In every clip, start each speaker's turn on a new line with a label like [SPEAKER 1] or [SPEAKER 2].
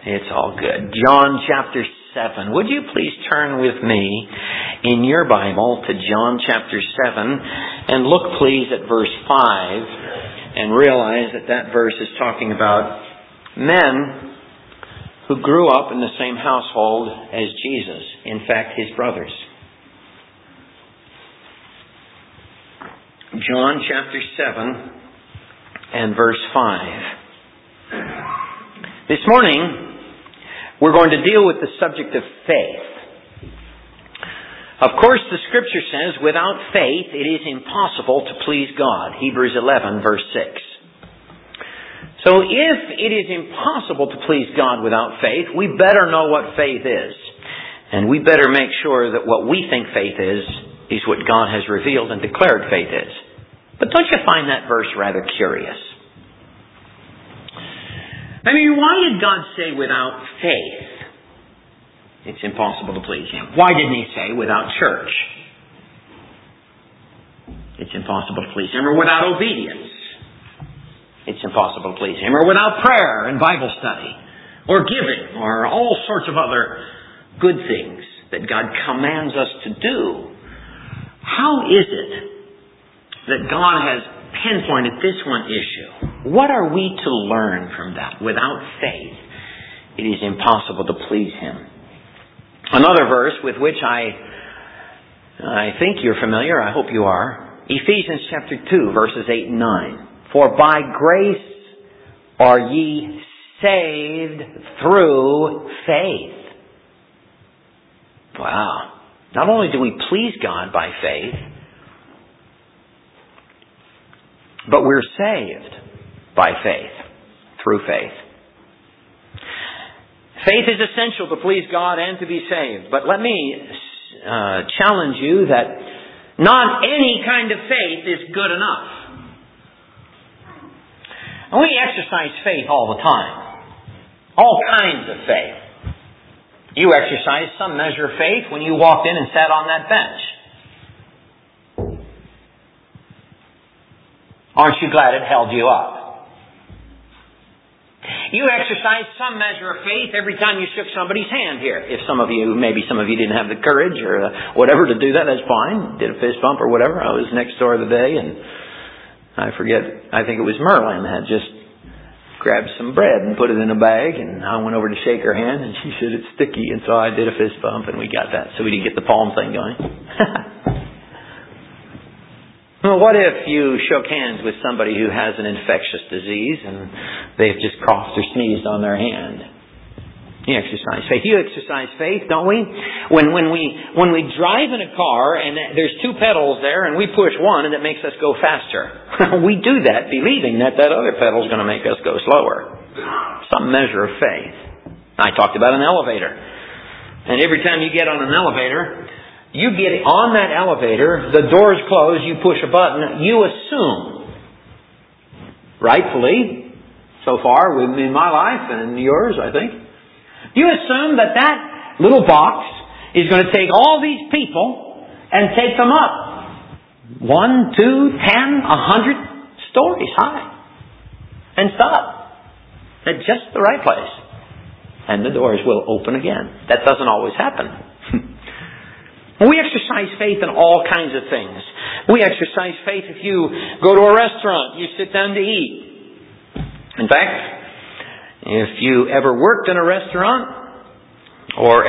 [SPEAKER 1] It's all good. John chapter 7. Would you please turn with me in your Bible to John chapter 7 and look please at verse 5 and realize that that verse is talking about men who grew up in the same household as Jesus. In fact, his brothers. John chapter 7 and verse 5. This morning, we're going to deal with the subject of faith. Of course, the Scripture says, without faith, it is impossible to please God. Hebrews 11, verse 6. So if it is impossible to please God without faith, we better know what faith is. And we better make sure that what we think faith is what God has revealed and declared faith is. But don't you find that verse rather curious? I mean, why did God say without faith it's impossible to please Him? Why didn't He say without church it's impossible to please Him? Or without obedience it's impossible to please Him? Or without prayer and Bible study? Or giving? Or all sorts of other good things that God commands us to do? How is it that God has pinpointed this one issue? What are we to learn from that? Without faith, it is impossible to please Him. Another verse with which I think you're familiar, I hope you are, Ephesians chapter 2, verses 8 and 9. For by grace are ye saved through faith. Wow. Not only do we please God by faith, but we're saved by faith, through faith. Faith is essential to please God and to be saved. But let me challenge you that not any kind of faith is good enough. And we exercise faith all the time. All kinds of faith. You exercised some measure of faith when you walked in and sat on that bench. Aren't you glad it held you up? You exercised some measure of faith every time you shook somebody's hand here. If maybe some of you didn't have the courage or whatever to do that, that's fine. Did a fist bump or whatever. I was next door the day and I think it was Merlin had just grabbed some bread and put it in a bag, and I went over to shake her hand and she said it's sticky, and so I did a fist bump and we got that. So we didn't get the palm thing going. Well, what if you shook hands with somebody who has an infectious disease and they've just coughed or sneezed on their hand? You exercise faith. You exercise faith, don't we? When we drive in a car and there's two pedals there and we push one and it makes us go faster. We do that believing that other pedal is going to make us go slower. Some measure of faith. I talked about an elevator. And every time you get on an elevator, you get on that elevator, the doors close, you push a button, you assume, rightfully, so far in my life and yours, I think, you assume that little box is going to take all these people and take them up 1, 2, 10, 100 stories high and stop at just the right place. And the doors will open again. That doesn't always happen. We exercise faith in all kinds of things. We exercise faith if you go to a restaurant, you sit down to eat. In fact, if you ever worked in a restaurant, or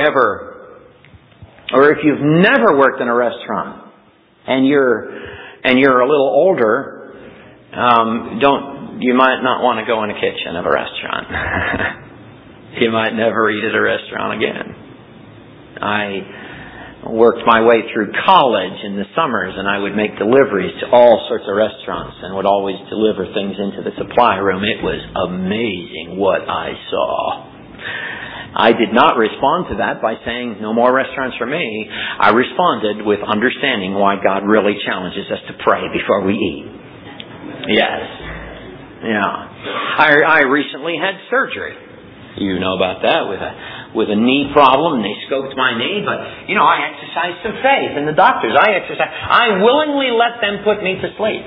[SPEAKER 1] if you've never worked in a restaurant, and you're a little older, you might not want to go in the kitchen of a restaurant. You might never eat at a restaurant again. I worked my way through college in the summers, and I would make deliveries to all sorts of restaurants and would always deliver things into the supply room. It was amazing what I saw. I did not respond to that by saying, no more restaurants for me. I responded with understanding why God really challenges us to pray before we eat. Yes. Yeah. I recently had surgery. You know about that with a knee problem, and they scoped my knee. But, I exercised some faith in the doctors. I willingly let them put me to sleep.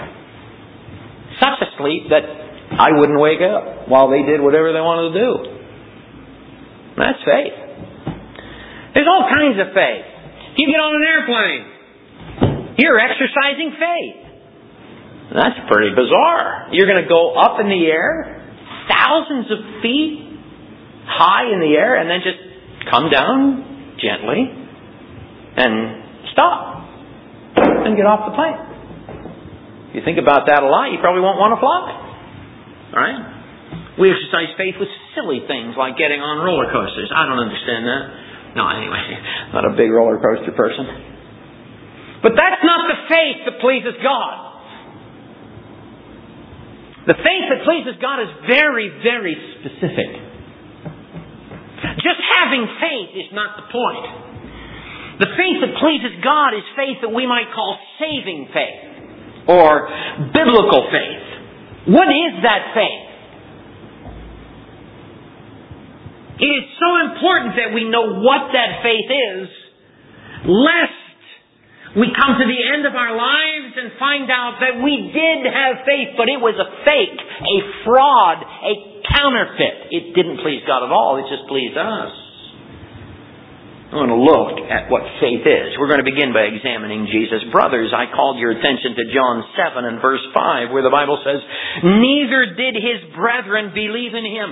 [SPEAKER 1] Such a sleep that I wouldn't wake up while they did whatever they wanted to do. That's faith. There's all kinds of faith. If you get on an airplane, you're exercising faith. That's pretty bizarre. You're going to go up in the air, thousands of feet high in the air, and then just come down gently and stop and get off the plane. If you think about that a lot, you probably won't want to fly. All right? We exercise faith with silly things like getting on roller coasters. I don't understand that. No, anyway, not a big roller coaster person. But that's not the faith that pleases God. The faith that pleases God is very, very specific. Just having faith is not the point. The faith that pleases God is faith that we might call saving faith or biblical faith. What is that faith? It is so important that we know what that faith is, lest we come to the end of our lives and find out that we did have faith, but it was a fake, a fraud, a counterfeit. It didn't please God at all. It just pleased us. I want to look at what faith is. We're going to begin by examining Jesus' brothers. I called your attention to John 7 and verse 5, where the Bible says, "Neither did his brethren believe in him."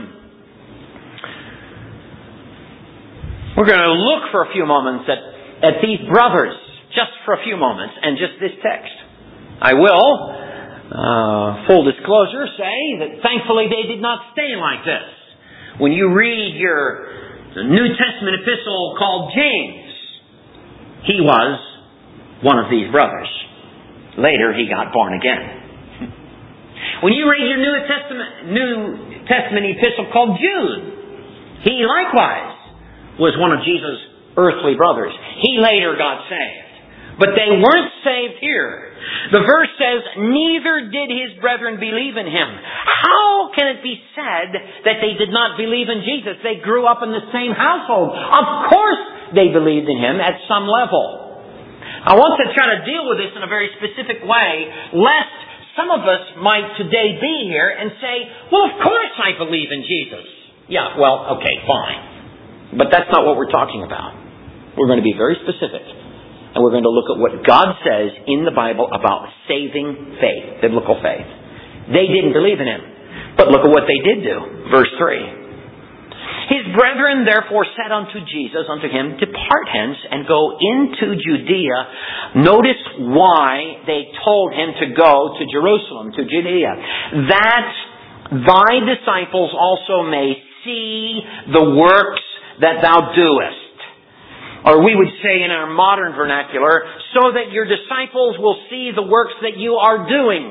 [SPEAKER 1] We're going to look for a few moments at these brothers, just for a few moments, and just this text. I will, full disclosure, say that thankfully they did not stay like this. When you read your New Testament epistle called James, he was one of these brothers. Later he got born again. When you read your New Testament epistle called Jude, he likewise was one of Jesus' earthly brothers. He later got saved. But they weren't saved here. The verse says, "Neither did his brethren believe in him." How can it be said that they did not believe in Jesus? They grew up in the same household. Of course they believed in him at some level. I want to try to deal with this in a very specific way, lest some of us might today be here and say, "Well, of course I believe in Jesus." Yeah, well, okay, fine. But that's not what we're talking about. We're going to be very specific. And we're going to look at what God says in the Bible about saving faith, biblical faith. They didn't believe in him. But look at what they did do. Verse 3. "His brethren therefore said unto Jesus, unto him, Depart hence and go into Judea." Notice why they told him to go to Jerusalem, to Judea. "That thy disciples also may see the works that thou doest." Or we would say in our modern vernacular, so that your disciples will see the works that you are doing.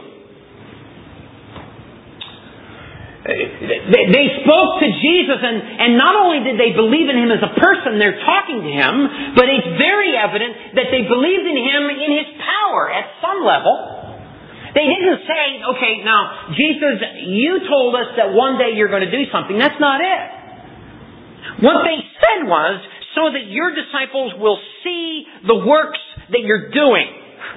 [SPEAKER 1] They spoke to Jesus, and not only did they believe in him as a person, they're talking to him, but it's very evident that they believed in him in his power at some level. They didn't say, "Okay, now, Jesus, you told us that one day you're going to do something." That's not it. What they said was, so that your disciples will see the works that you're doing.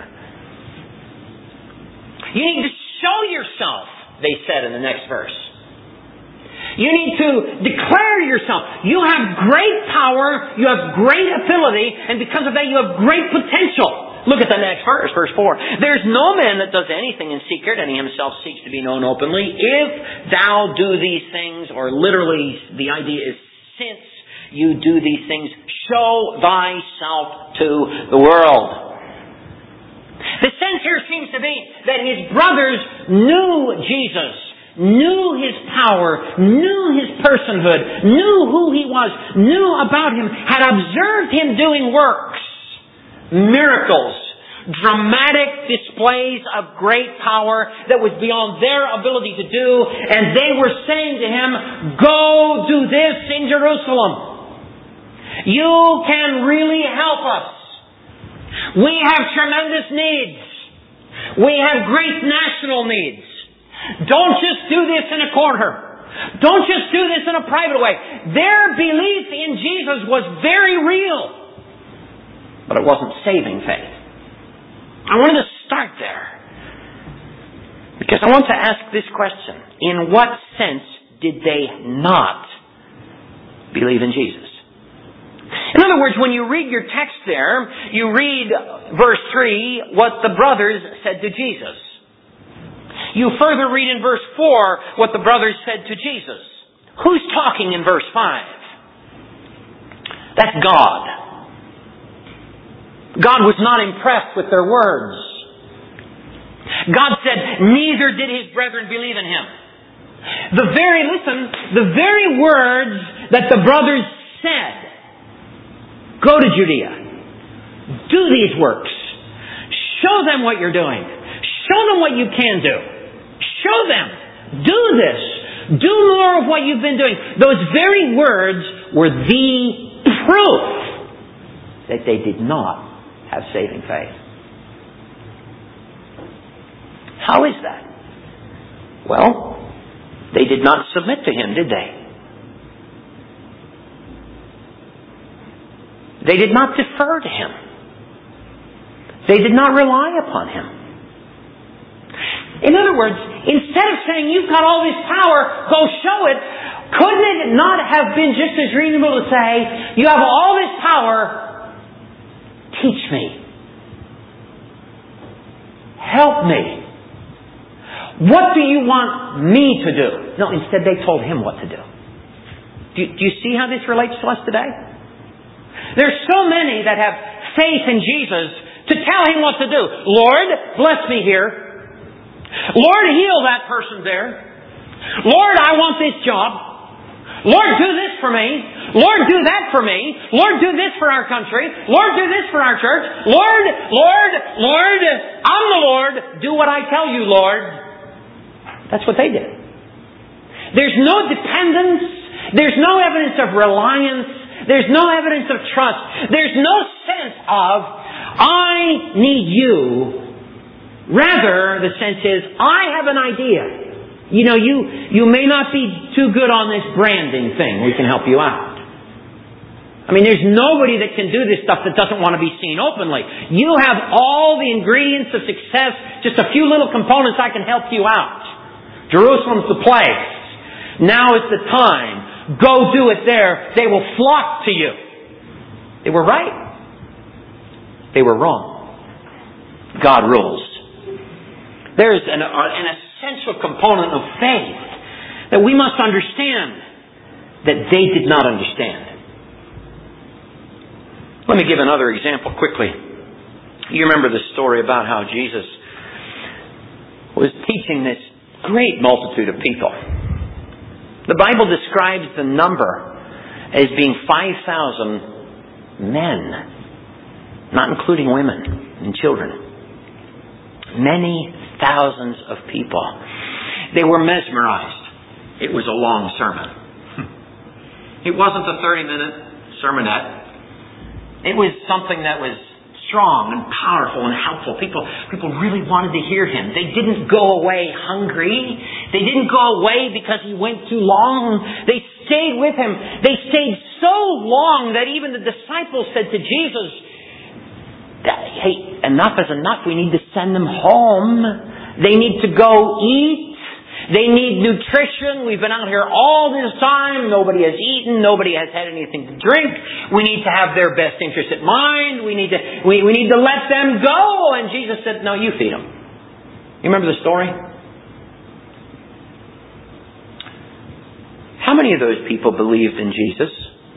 [SPEAKER 1] You need to show yourself, they said in the next verse. You need to declare yourself. You have great power, you have great ability, and because of that you have great potential. Look at the next verse, verse 4. "There's no man that does anything in secret, and he himself seeks to be known openly. If thou do these things," or literally the idea is, since you do these things, "show thyself to the world." The sense here seems to be that his brothers knew Jesus, knew his power, knew his personhood, knew who he was, knew about him, had observed him doing works, miracles, dramatic displays of great power that was beyond their ability to do, and they were saying to him, "Go do this in Jerusalem. You can really help us. We have tremendous needs. We have great national needs. Don't just do this in a corner. Don't just do this in a private way." Their belief in Jesus was very real. But it wasn't saving faith. I wanted to start there, because I want to ask this question. In what sense did they not Believe in Jesus. In other words, when you read your text there, you read verse 3, what the brothers said to Jesus. You further read in verse 4 what the brothers said to Jesus. Who's talking in verse 5? That's God. God was not impressed with their words. God said, neither did his brethren believe in him. The very words that the brothers said, go to Judea, do these works, show them what you're doing, show them what you can do, show them, do this, do more of what you've been doing. Those very words were the proof that they did not have saving faith. How is that? Well, they did not submit to him, did they? They did not defer to him. They did not rely upon him. In other words, instead of saying, you've got all this power, go show it, couldn't it not have been just as reasonable to say, you have all this power, teach me. Help me. What do you want me to do? No, instead they told him what to do. Do you see how this relates to us today? There's so many that have faith in Jesus to tell him what to do. Lord, bless me here. Lord, heal that person there. Lord, I want this job. Lord, do this for me. Lord, do that for me. Lord, do this for our country. Lord, do this for our church. Lord, I'm the Lord. Do what I tell you, Lord. That's what they did. There's no dependence. There's no evidence of reliance. There's no evidence of trust. There's no sense of, I need you. Rather, the sense is, I have an idea. You know, you may not be too good on this branding thing. We can help you out. I mean, there's nobody that can do this stuff that doesn't want to be seen openly. You have all the ingredients of success, just a few little components. I can help you out. Jerusalem's the place. Now is the time. Go do it there. They will flock to you. They were right. They were wrong. God rules. There's an essential component of faith that we must understand that they did not understand. Let me give another example quickly. You remember the story about how Jesus was teaching this great multitude of people. The Bible describes the number as being 5,000 men, not including women and children. Many thousands of people. They were mesmerized. It was a long sermon. It wasn't a 30-minute sermonette. It was something that was strong and powerful and helpful. People really wanted to hear him. They didn't go away hungry. They didn't go away because he went too long. They stayed with him. They stayed so long that even the disciples said to Jesus, hey, enough is enough. We need to send them home. They need to go eat. They need nutrition. We've been out here all this time. Nobody has eaten. Nobody has had anything to drink. We need to have their best interest at mind. We need to let them go. And Jesus said, no, you feed them. You remember the story? How many of those people believed in Jesus?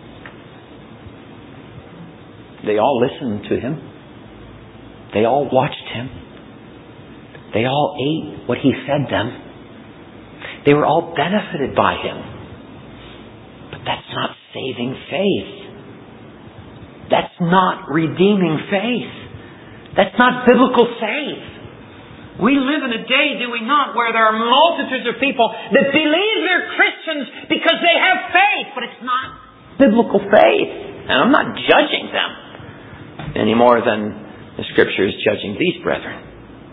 [SPEAKER 1] They all listened to him. They all watched him. They all ate what he fed them. They were all benefited by him. But that's not saving faith. That's not redeeming faith. That's not biblical faith. We live in a day, do we not, where there are multitudes of people that believe they're Christians because they have faith, but it's not biblical faith. And I'm not judging them any more than the Scripture is judging these brethren.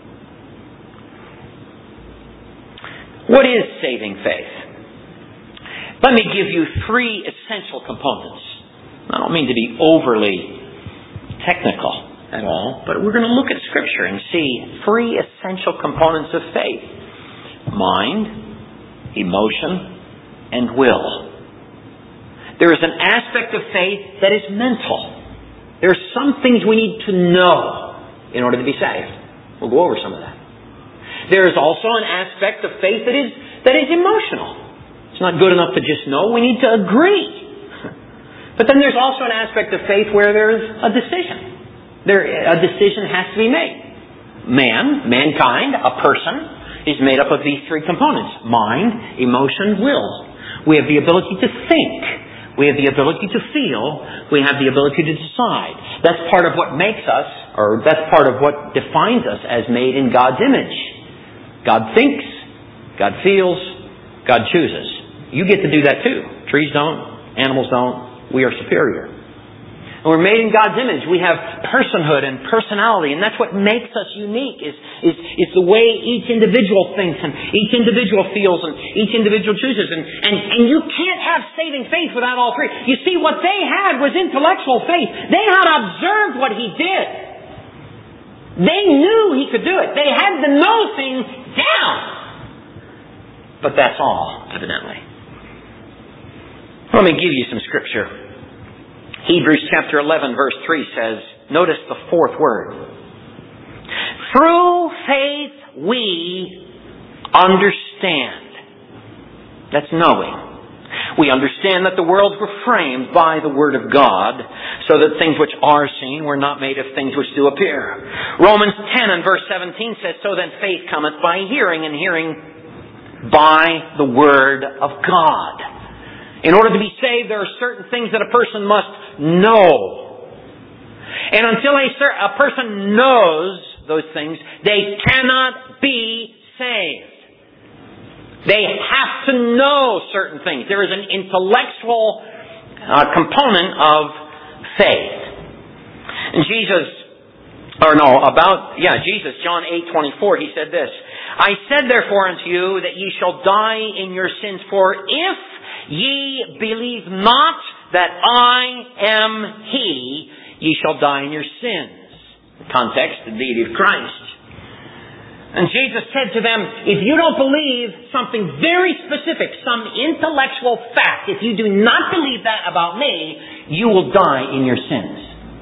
[SPEAKER 1] What is saving faith? Let me give you 3 essential components. I don't mean to be overly technical at all, but we're going to look at Scripture and see 3 essential components of faith. Mind, emotion, and will. There is an aspect of faith that is mental. There are some things we need to know in order to be saved. We'll go over some of that. There is also an aspect of faith that is emotional. It's not good enough to just know. We need to agree. But then there's also an aspect of faith where there is a decision. A decision has to be made. Mankind, a person, is made up of these three components: mind, emotion, will. We have the ability to think. We have the ability to feel. We have the ability to decide. That's part of what makes us, or that's part of what defines us as made in God's image. God thinks, God feels, God chooses. You get to do that too. Trees don't, animals don't. We are superior. And we're made in God's image. We have personhood and personality, and that's what makes us unique, is the way each individual thinks and each individual feels and each individual chooses. And you can't have saving faith without all three. You see, what they had was intellectual faith. They had observed what He did. They knew He could do it. They had to know things down. But that's all, evidently. Let me give you some scripture. Hebrews chapter 11 verse 3 says, notice the fourth word. Through faith we understand. That's knowing. We understand that the worlds were framed by the Word of God, so that things which are seen were not made of things which do appear. Romans 10 and verse 17 says, so then faith cometh by hearing, and hearing by the Word of God. In order to be saved, there are certain things that a person must know. And until a person knows those things, they cannot be saved. They have to know certain things. There is an intellectual component of faith. And Jesus, John 8:24, He said this, I said therefore unto you that ye shall die in your sins, for if ye believe not that I am He, ye shall die in your sins. Context, the deity of Christ. And Jesus said to them, if you don't believe something very specific, some intellectual fact, if you do not believe that about me, you will die in your sins.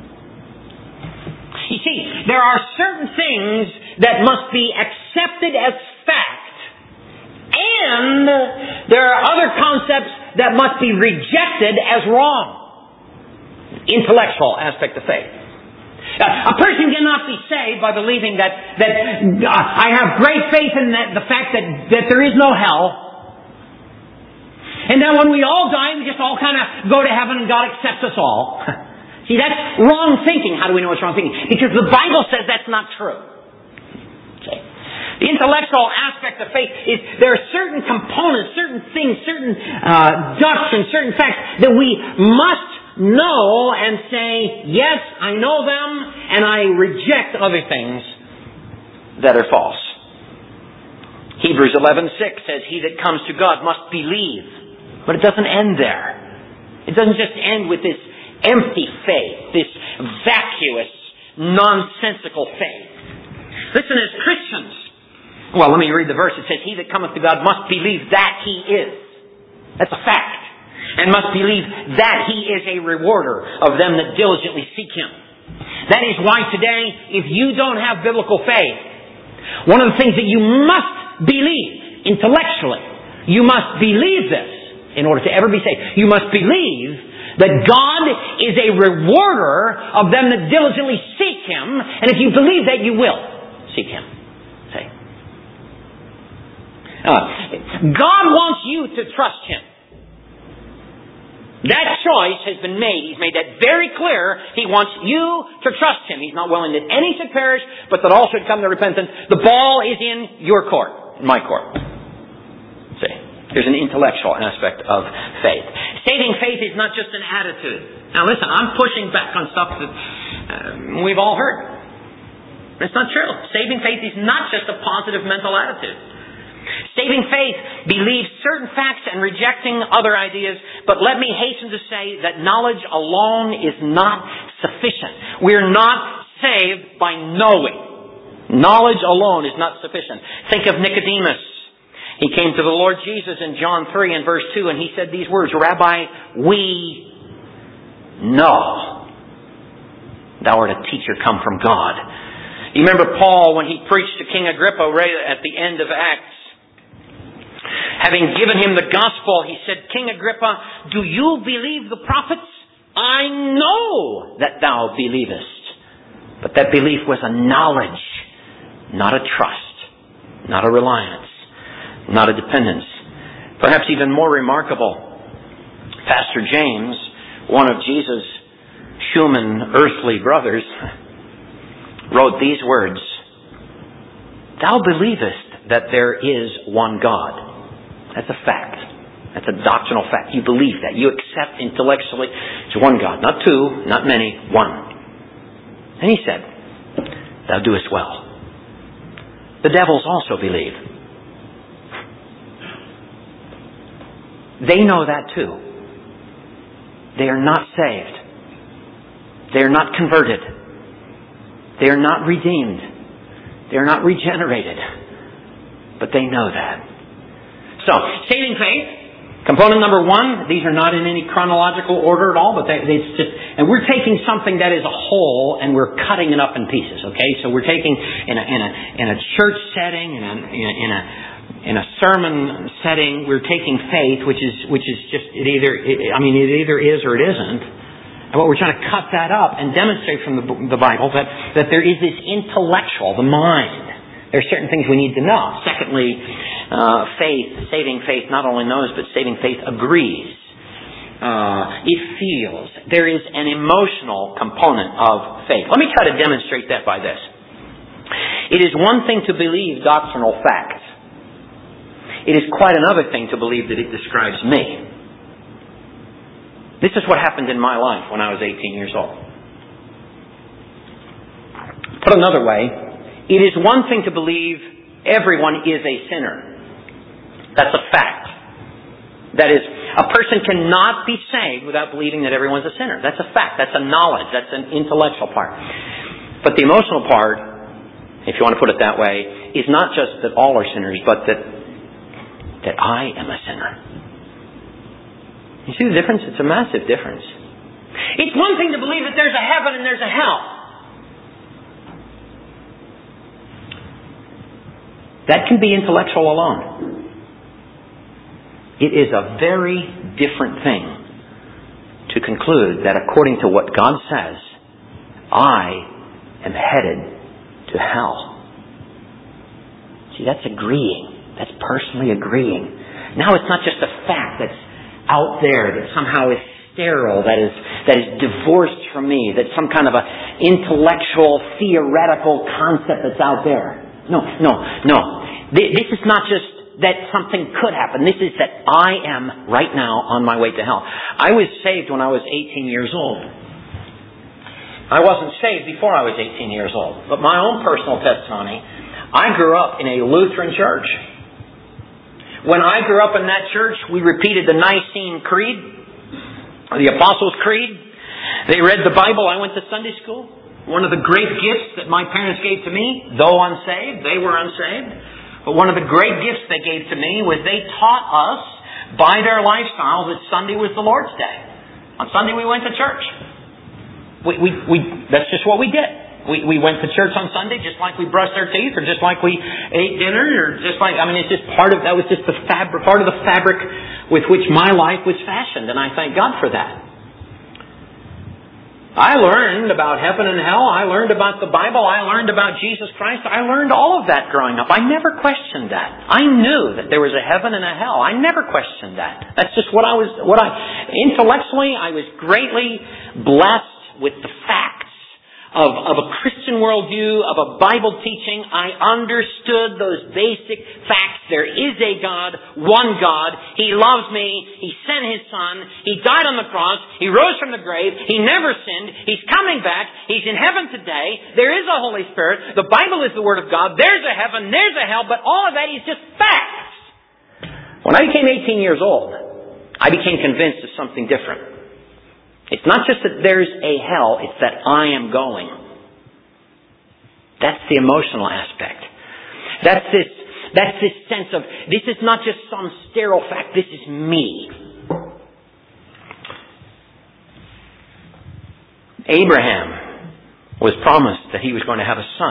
[SPEAKER 1] You see, there are certain things that must be accepted as fact, and there are other concepts that must be rejected as wrong. Intellectual aspect of faith. A person cannot be saved by believing that I have great faith in the fact that there is no hell. And then when we all die, we just all kind of go to heaven and God accepts us all. See, that's wrong thinking. How do we know it's wrong thinking? Because the Bible says that's not true. Okay. The intellectual aspect of faith is there are certain components, certain things, certain doctrines, certain facts that we must know and say, yes, I know them, and I reject other things that are false. Hebrews 11:6 says, he that comes to God must believe. But it doesn't end there. It doesn't just end with this empty faith, this vacuous, nonsensical faith. Listen, as Christians, well, let me read the verse. It says, he that cometh to God must believe that He is. That's a fact. And must believe that He is a rewarder of them that diligently seek Him. That is why today, if you don't have biblical faith, one of the things that you must believe intellectually, you must believe this in order to ever be saved. You must believe that God is a rewarder of them that diligently seek Him. And if you believe that, you will seek Him. See? God wants you to trust Him. That choice has been made. He's made that very clear. He wants you to trust Him. He's not willing that any should perish, but that all should come to repentance. The ball is in your court, in my court. See, there's an intellectual aspect of faith. Saving faith is not just an attitude. Now listen, I'm pushing back on stuff that we've all heard. It's not true. Saving faith is not just a positive mental attitude. Saving faith believes certain facts and rejecting other ideas, but let me hasten to say that knowledge alone is not sufficient. We're not saved by knowing. Knowledge alone is not sufficient. Think of Nicodemus. He came to the Lord Jesus in John 3 and verse 2, and he said these words, "Rabbi, we know thou art a teacher come from God." You remember Paul when he preached to King Agrippa right at the end of Acts. Having given him the gospel, he said, "King Agrippa, do you believe the prophets? I know that thou believest." But that belief was a knowledge, not a trust, not a reliance, not a dependence. Perhaps even more remarkable, Pastor James, one of Jesus' human earthly brothers, wrote these words, "Thou believest that there is one God." That's a fact. That's a doctrinal fact. You believe that. You accept intellectually it's one God. Not two, not many, one. And he said, "Thou doest well. The devils also believe." They know that too. They are not saved. They are not converted. They are not redeemed. They are not regenerated. But they know that. So, saving faith, component number one, these are not in any chronological order at all, but it's just, and we're taking something that is a whole and we're cutting it up in pieces, okay? So we're taking in a church setting, in a sermon setting, we're taking faith, which is just, it either is or it isn't. And what we're trying to cut that up and demonstrate from the Bible that there is this intellectual, the mind. There are certain things we need to know. Secondly, saving faith not only knows, but saving faith agrees. It feels. There is an emotional component of faith. Let me try to demonstrate that by this. It is one thing to believe doctrinal facts. It is quite another thing to believe that it describes me. This is what happened in my life when I was 18 years old. Put another way, it is one thing to believe everyone is a sinner. That's a fact. That is, a person cannot be saved without believing that everyone's a sinner. That's a fact. That's a knowledge. That's an intellectual part. But the emotional part, if you want to put it that way, is not just that all are sinners, but that I am a sinner. You see the difference? It's a massive difference. It's one thing to believe that there's a heaven and there's a hell. That can be intellectual alone. It is a very different thing to conclude that according to what God says, I am headed to hell. See, that's agreeing. That's personally agreeing. Now it's not just a fact that's out there that somehow is sterile, that is divorced from me, that's some kind of a intellectual, theoretical concept that's out there. No. This is not just that something could happen. This is that I am right now on my way to hell. I was saved when I was 18 years old. I wasn't saved before I was 18 years old. But my own personal testimony, I grew up in a Lutheran church. When I grew up in that church, we repeated the Nicene Creed, the Apostles' Creed. They read the Bible. I went to Sunday school. One of the great gifts that my parents gave to me, though unsaved, they were unsaved. But one of the great gifts they gave to me was they taught us by their lifestyle that Sunday was the Lord's Day. On Sunday we went to church. That's just what we did. We went to church on Sunday just like we brushed our teeth, or just like we ate dinner, or just like, it's just that was just part of the fabric with which my life was fashioned, and I thank God for that. I learned about heaven and hell. I learned about the Bible. I learned about Jesus Christ. I learned all of that growing up. I never questioned that. I knew that there was a heaven and a hell. I never questioned that. That's just intellectually, I was greatly blessed with the facts of a Christian worldview, of a Bible teaching. I understood those basic facts. There is a God, one God. He loves me. He sent His Son. He died on the cross. He rose from the grave. He never sinned. He's coming back. He's in heaven today. There is a Holy Spirit. The Bible is the Word of God. There's a heaven. There's a hell. But all of that is just facts. When I became 18 years old, I became convinced of something different. It's not just that there's a hell, it's that I am going. That's the emotional aspect. That's this That's this sense of, this is not just some sterile fact, this is me. Abraham was promised that he was going to have a son.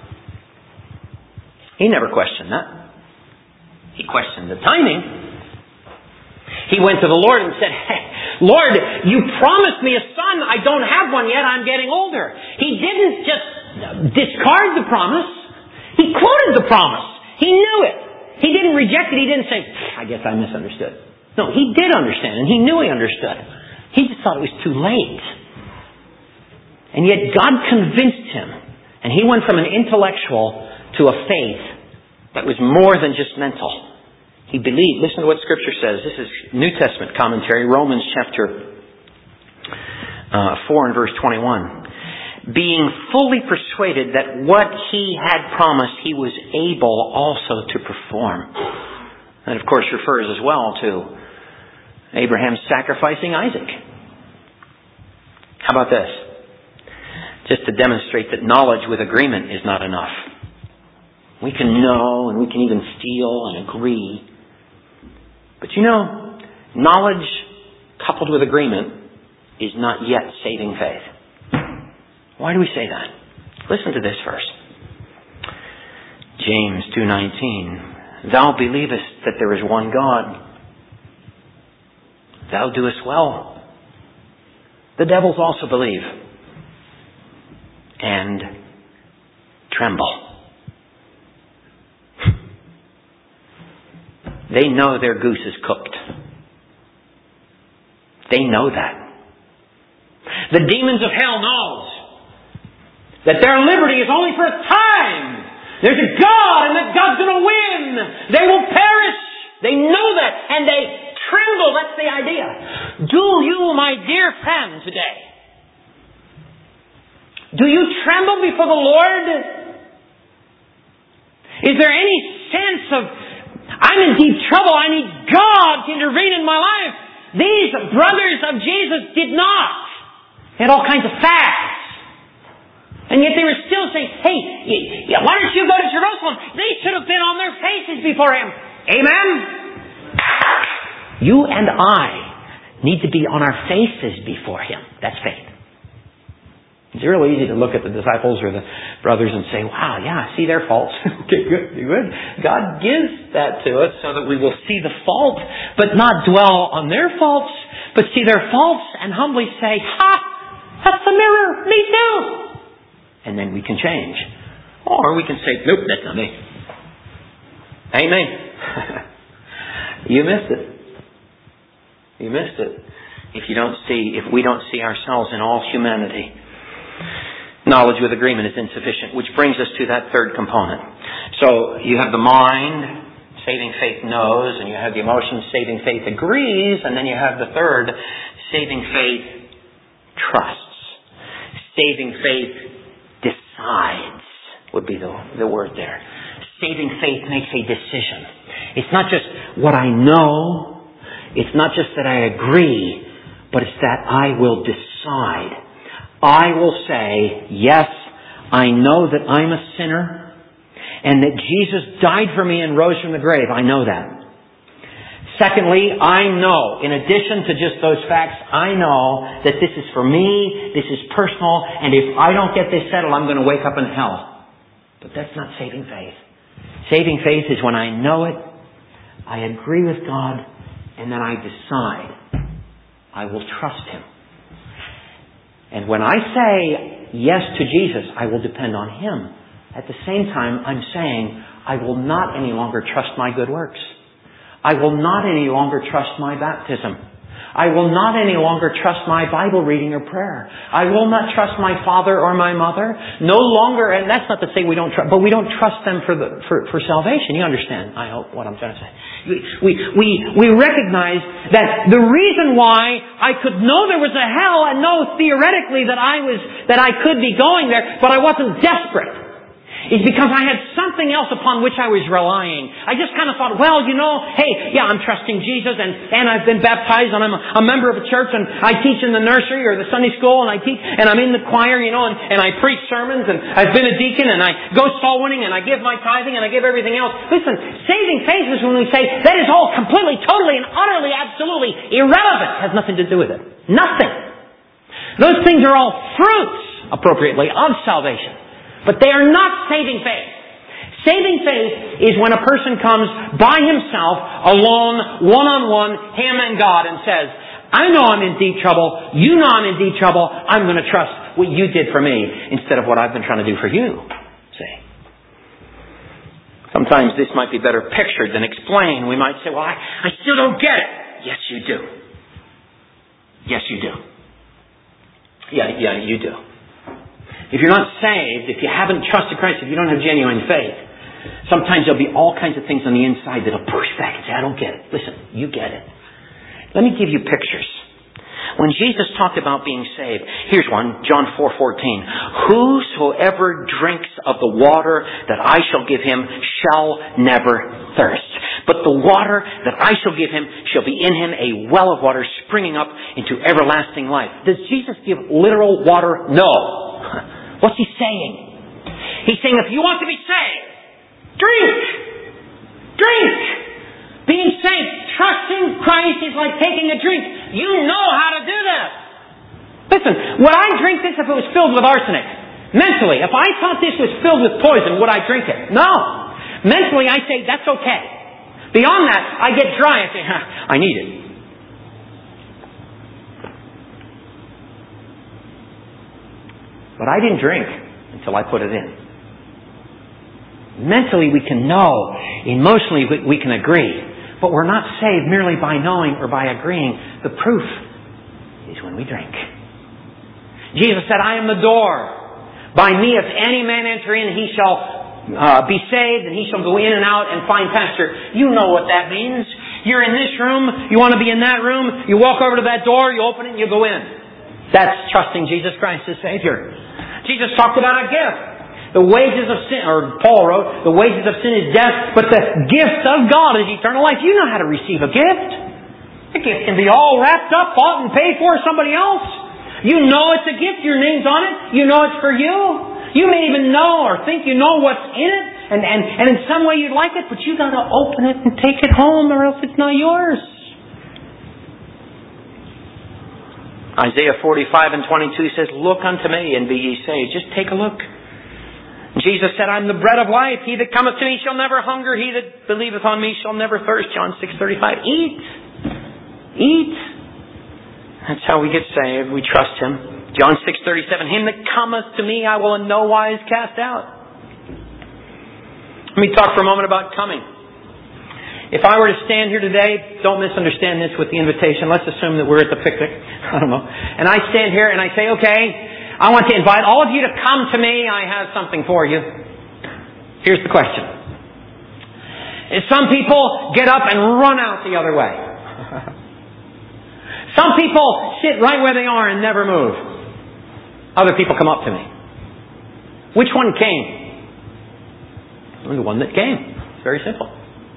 [SPEAKER 1] He never questioned that. He questioned the timing. He went to the Lord and said, "Hey, Lord, you promised me a son. I don't have one yet. I'm getting older." He didn't just discard the promise. He quoted the promise. He knew it. He didn't reject it. He didn't say, "I guess I misunderstood." No, he did understand, and he knew he understood. He just thought it was too late. And yet God convinced him, and he went from an intellectual to a faith that was more than just mental. He believed. Listen to what Scripture says. This is New Testament commentary, Romans chapter 4 and verse 21. Being fully persuaded that what he had promised he was able also to perform. That, of course, refers as well to Abraham sacrificing Isaac. How about this? Just to demonstrate that knowledge with agreement is not enough. We can know and we can even feel and agree. But you know, knowledge coupled with agreement is not yet saving faith. Why do we say that? Listen to this verse. James 2:19. Thou believest that there is one God. Thou doest well. The devils also believe and tremble. They know their goose is cooked. They know that. The demons of hell knows that their liberty is only for a time. There's a God, and that God's going to win. They will perish. They know that, and they tremble. That's the idea. Do you, my dear friend, today, do you tremble before the Lord? Is there any sense of, I'm in deep trouble, I need God to intervene in my life? These brothers of Jesus did not. They had all kinds of facts. And yet they were still saying, hey, why don't you go to Jerusalem? They should have been on their faces before Him. Amen? You and I need to be on our faces before Him. That's faith. It's really easy to look at the disciples or the brothers and say, wow, yeah, I see their faults. Okay, good. God gives that to us so that we will see the fault, but not dwell on their faults, but see their faults and humbly say, ha, that's the mirror, me too. And then we can change. Or we can say, nope, that's not me. Ain't me. You missed it. You missed it. If we don't see ourselves in all humanity, knowledge with agreement is insufficient, which brings us to that third component. So you have the mind, saving faith knows, and you have the emotions, saving faith agrees, and then you have the third, saving faith trusts. Saving faith decides would be the word there. Saving faith makes a decision. It's not just what I know, it's not just that I agree, but it's that I will decide. I will say, yes, I know that I'm a sinner and that Jesus died for me and rose from the grave. I know that. Secondly, I know, in addition to just those facts, I know that this is for me, this is personal, and if I don't get this settled, I'm going to wake up in hell. But that's not saving faith. Saving faith is when I know it, I agree with God, and then I decide I will trust Him. And when I say yes to Jesus, I will depend on Him. At the same time, I'm saying I will not any longer trust my good works. I will not any longer trust my baptism. I will not any longer trust my Bible reading or prayer. I will not trust my father or my mother. No longer, and that's not to say we don't trust, but we don't trust them for salvation. You understand, I hope, what I'm trying to say. We recognize that the reason why I could know there was a hell and know theoretically that I could be going there, but I wasn't desperate, is because I had something else upon which I was relying. I just kind of thought, well, hey, yeah, I'm trusting Jesus and I've been baptized and I'm a member of a church and I teach in the nursery or the Sunday school and I teach and I'm in the choir, and I preach sermons and I've been a deacon and I go soul winning and I give my tithing and I give everything else. Listen, saving faith is when we say that is all completely, totally and utterly, absolutely irrelevant. It has nothing to do with it. Nothing. Those things are all fruits, appropriately, of salvation. But they are not saving faith. Saving faith is when a person comes by himself, alone, one-on-one, him and God, and says, I know I'm in deep trouble. You know I'm in deep trouble. I'm going to trust what you did for me instead of what I've been trying to do for you. See? Sometimes this might be better pictured than explained. We might say, well, I still don't get it. Yes, you do. Yes, you do. Yeah, you do. If you're not saved, if you haven't trusted Christ, if you don't have genuine faith, sometimes there'll be all kinds of things on the inside that'll push back and say, I don't get it. Listen, you get it. Let me give you pictures. When Jesus talked about being saved, here's one, John 4:14. Whosoever drinks of the water that I shall give him shall never thirst. But the water that I shall give him shall be in him a well of water springing up into everlasting life. Does Jesus give literal water? No. What's he saying? He's saying if you want to be saved, drink! Drink! Being saved, trusting Christ is like taking a drink. You know how to do this. Listen, would I drink this if it was filled with arsenic? Mentally, if I thought this was filled with poison, would I drink it? No. Mentally, I say, that's okay. Beyond that, I get dry and say, I need it. But I didn't drink until I put it in. Mentally we can know. Emotionally we can agree. But we're not saved merely by knowing or by agreeing. The proof is when we drink. Jesus said, I am the door. By me if any man enter in, he shall be saved and he shall go in and out and find pasture. You know what that means. You're in this room. You want to be in that room. You walk over to that door. You open it and you go in. That's trusting Jesus Christ as Savior. Jesus talked about a gift. The wages of sin, or Paul wrote, the wages of sin is death, but the gift of God is eternal life. You know how to receive a gift. A gift can be all wrapped up, bought and paid for somebody else. You know it's a gift. Your name's on it. You know it's for you. You may even know or think you know what's in it, and in some way you'd like it, but you got to open it and take it home, or else it's not yours. Isaiah 45:22 says, look unto me and be ye saved. Just take a look. Jesus said, I'm the bread of life. He that cometh to me shall never hunger. He that believeth on me shall never thirst. John 6:35. Eat. Eat. That's how we get saved. We trust Him. John 6:37. Him that cometh to me I will in no wise cast out. Let me talk for a moment about coming. If I were to stand here today, don't misunderstand this with the invitation. Let's assume that we're at the picnic. I don't know. And I stand here and I say, okay, I want to invite all of you to come to me. I have something for you. Here's the question. Some people get up and run out the other way. Some people sit right where they are and never move. Other people come up to me. Which one came? The one that came. It's very simple.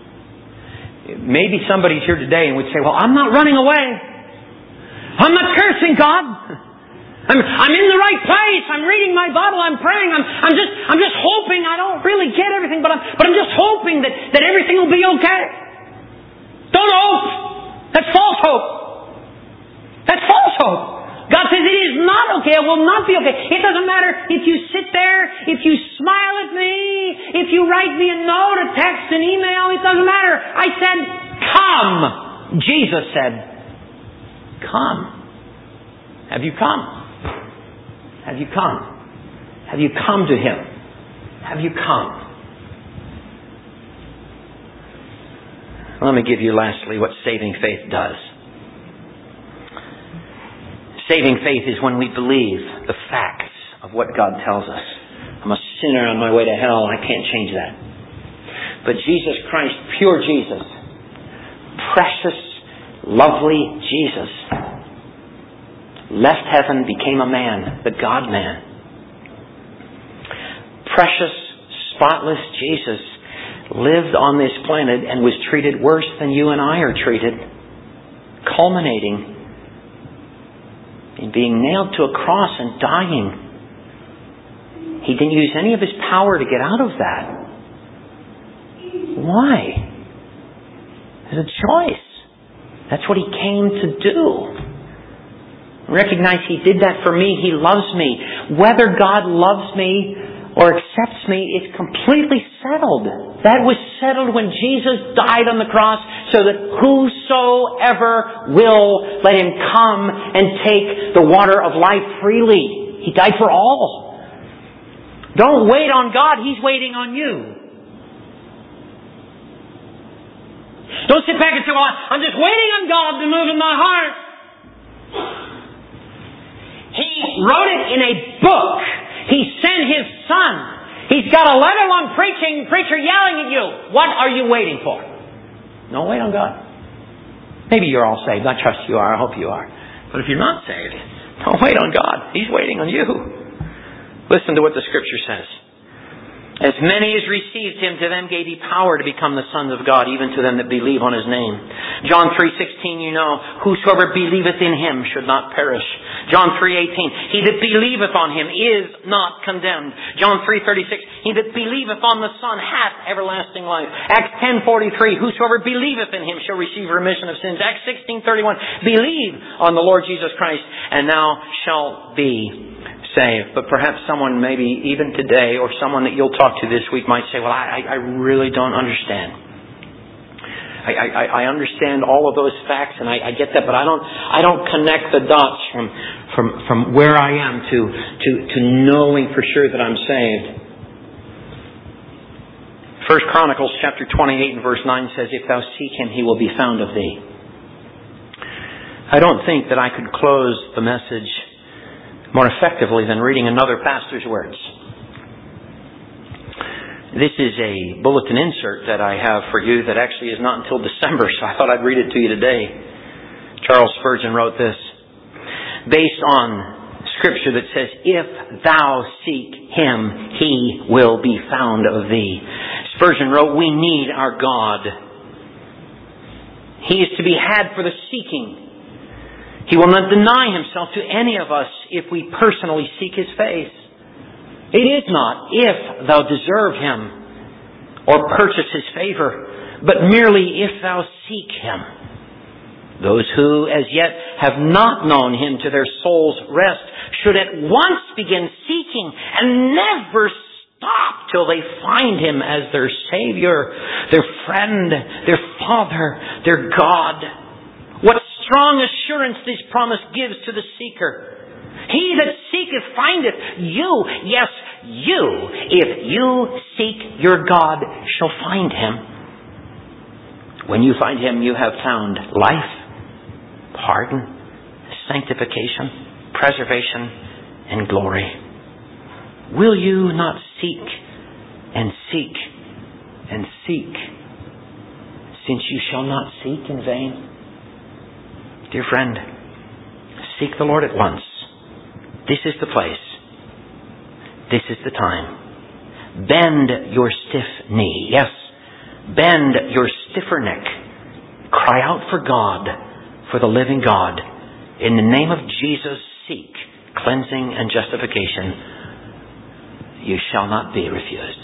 [SPEAKER 1] Maybe somebody's here today and would say, well, I'm not running away. I'm not cursing God. I'm in the right place. I'm reading my Bible. I'm praying. I'm just hoping. I don't really get everything, but I'm just hoping that everything will be okay. Don't hope. That's false hope. That's false hope. God says it is not okay. It will not be okay. It doesn't matter if you sit there, if you smile at me, if you write me a note, a text, an email. It doesn't matter. I said, come. Jesus said, come. Have you come? Have you come? Have you come to Him? Have you come? Let me give you lastly what saving faith does. Saving faith is when we believe the facts of what God tells us. I'm a sinner on my way to hell. I can't change that. But Jesus Christ, pure Jesus, precious, lovely Jesus, left heaven, became a man, the God-man. Precious, spotless Jesus lived on this planet and was treated worse than you and I are treated, culminating in being nailed to a cross and dying. He didn't use any of His power to get out of that. Why? It's a choice. That's what He came to do. Recognize He did that for me. He loves me. Whether God loves me or accepts me is completely settled. That was settled when Jesus died on the cross, so that whosoever will, let him come and take the water of life freely. He died for all. Don't wait on God. He's waiting on you. Don't sit back and say, well, I'm just waiting on God to move in my heart. He wrote it in a book. He sent His Son. He's got a letter-long preacher yelling at you. What are you waiting for? Don't wait on God. Maybe you're all saved. I trust you are. I hope you are. But if you're not saved, don't wait on God. He's waiting on you. Listen to what the Scripture says. As many as received Him, to them gave He power to become the sons of God, even to them that believe on His name. John 3:16, you know, whosoever believeth in Him should not perish. John 3:18, he that believeth on Him is not condemned. John 3:36, he that believeth on the Son hath everlasting life. Acts 10:43, whosoever believeth in Him shall receive remission of sins. Acts 16:31, believe on the Lord Jesus Christ, and thou shalt be saved. But perhaps someone, maybe even today, or someone that you'll talk to this week might say, well, I really don't understand. I understand all of those facts and I get that, but I don't connect the dots from where I am to knowing for sure that I'm saved. 1 Chronicles chapter 28 and verse 9 says, if thou seek Him, He will be found of thee. I don't think that I could close the message more effectively than reading another pastor's words. This is a bulletin insert that I have for you that actually is not until December, so I thought I'd read it to you today. Charles Spurgeon wrote this, based on Scripture that says, if thou seek Him, He will be found of thee. Spurgeon wrote, we need our God. He is to be had for the seeking. He will not deny Himself to any of us if we personally seek His face. It is not if thou deserve Him or purchase His favor, but merely if thou seek Him. Those who as yet have not known Him to their soul's rest should at once begin seeking and never stop till they find Him as their Savior, their friend, their Father, their God. What strong assurance this promise gives to the seeker. He that seeketh findeth. You, yes, you, if you seek your God, shall find Him. When you find Him, you have found life, pardon, sanctification, preservation, and glory. Will you not seek and seek and seek, since you shall not seek in vain? Dear friend, seek the Lord at once. This is the place. This is the time. Bend your stiff knee. Yes, bend your stiffer neck. Cry out for God, for the living God. In the name of Jesus, seek cleansing and justification. You shall not be refused.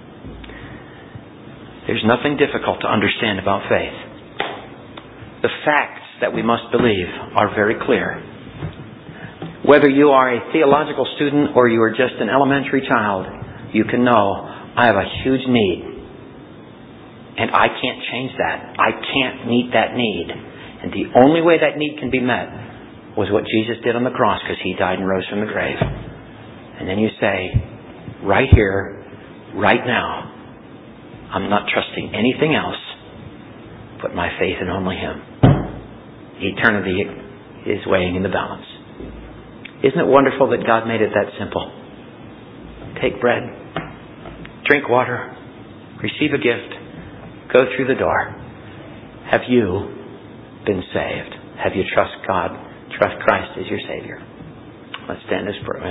[SPEAKER 1] There's nothing difficult to understand about faith. The facts that we must believe are very clear. Whether you are a theological student or you are just an elementary child, you can know, I have a huge need. And I can't change that. I can't meet that need. And the only way that need can be met was what Jesus did on the cross, because He died and rose from the grave. And then you say, right here, right now, I'm not trusting anything else but my faith in only Him. Eternity is weighing in the balance. Isn't it wonderful that God made it that simple? Take bread, drink water, receive a gift, go through the door. Have you been saved? Have you trust God, trust Christ as your Savior? Let's stand as prayer.